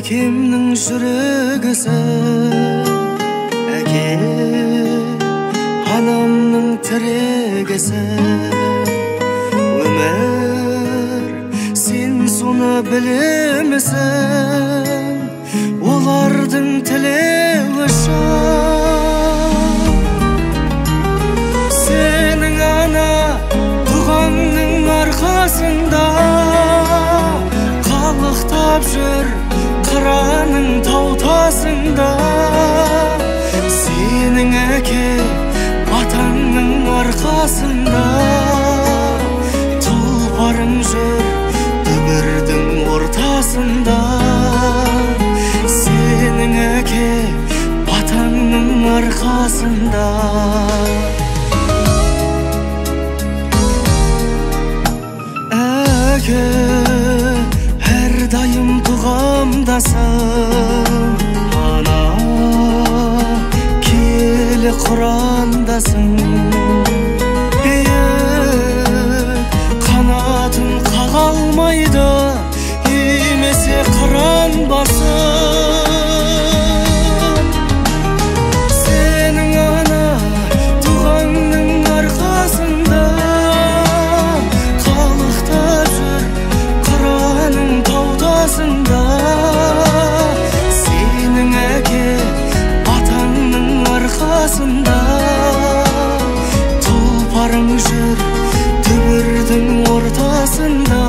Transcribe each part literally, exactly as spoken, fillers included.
әкемнің жүрегісің, әке анамның тірегісің. Өмір, сен соны білемісің, олардың тілеуі шын. Сенің ана туғанның арқасында қалықтап жүр қыраның таутасында. Сенің әке батаңның арқасында тұлпарың жүр дүбірдің ортасында. Сенің әке батаңның арқасында. Әке әрдайым тұғамдасың, ана киелі құрандасың. Биік қанатын қаға алмайды, емесе қыран басын. Сенің ана туғанның арқасында қалықтап жүр қыраның таутасында. Сенің әке батаңның арқасында тұлпарың жүр дүбірдің ортасында.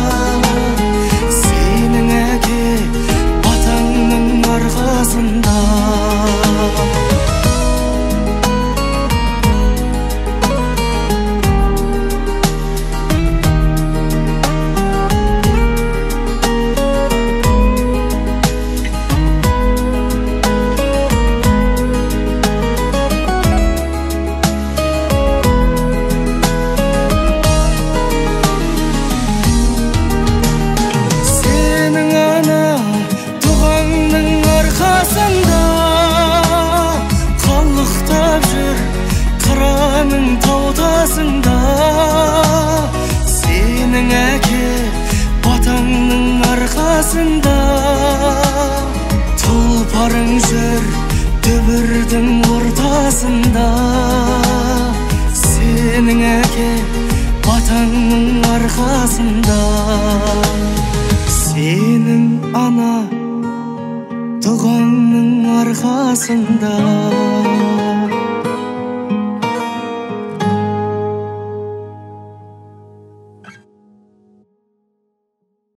Сенің әке батаңның арқасында. Қалықтап жүр қыраның таутасында. Сенің әке батаңның арқасында тұлпарың жүр дүбірдің ортасында. Сенің әке батаңның арқасында. Сенің ана туғанның арқасында.